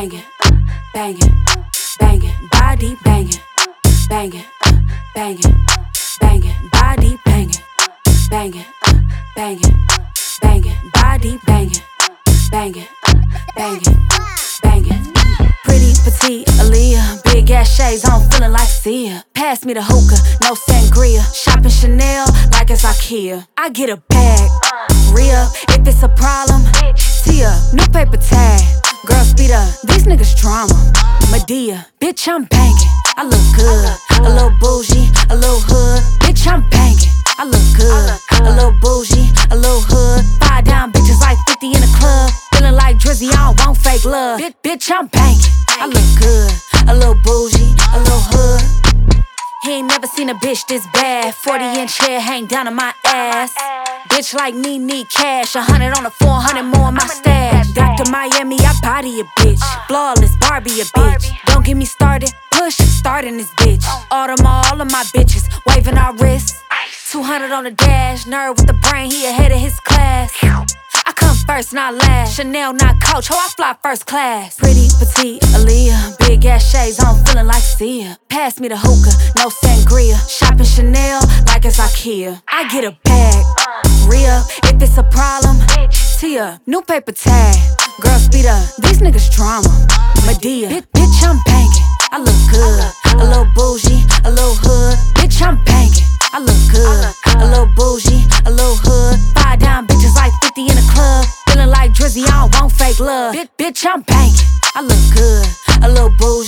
banging, banging, banging, body banging, banging, banging, banging, body banging, banging, banging, banging, body banging, banging, banging, banging. Pretty petite Aaliyah, big ass shades on, feeling like Sia. Pass me the hookah, no sangria. Shopping Chanel like it's IKEA. I get a bag, re-up if it's a problem. Tia, new paper tag. Girl, speed up, these niggas drama. Madea, bitch, I'm banging. I look good, a little bougie, a little hood. Bitch, I'm banging. I look good, a little bougie, a little hood. 5 down bitches like 50 in the club. Feeling like Drizzy, I don't want fake love. Bitch, I'm banging. I look good, a little bougie, a little hood. He ain't never seen a bitch this bad. 40-inch hair hang down on my ass. Bitch like me need cash. 100 on the 400 more in my stash. Dr. Miami, I body a bitch. Flawless Barbie a bitch. Don't get me started, push, starting this bitch. Audemars, all of my bitches waving our wrists. 200 on the dash, nerd with the brain, he ahead of his class. I come first, not last. Chanel, not Coach, ho, I fly first class. Pretty petite Aaliyah, big ass shades on, feeling like Sia. Pass me the hookah, no sangria. Shopping Chanel like it's IKEA. I get a bag, re-up if it's a problem. Tia, new paper tag. Girl, speed up, these niggas drama. Madea, bitch, I'm banging. I look good, a little bougie, a little hood. Bitch, I'm banging. I look good, a little bougie, a little hood. 5 down bitches like 50 in the club. Feeling like Drizzy, I don't want fake love. Bitch, I'm banging. I look good, a little bougie.